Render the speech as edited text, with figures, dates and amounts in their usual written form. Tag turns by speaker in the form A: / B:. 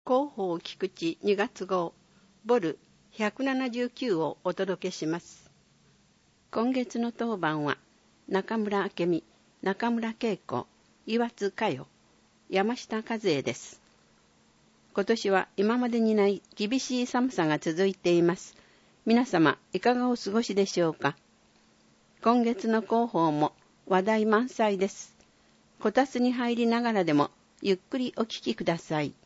A: 広報菊池2月号ボル179をお届けします。今月の当番は中村明美、中村恵子、岩津佳代、山下和恵です。今年は今までにない厳しい寒さが続いています。皆様いかがお過ごしでしょうか。今月の広報も話題満載です。こたつに入りながらでもゆっくりお聞きください。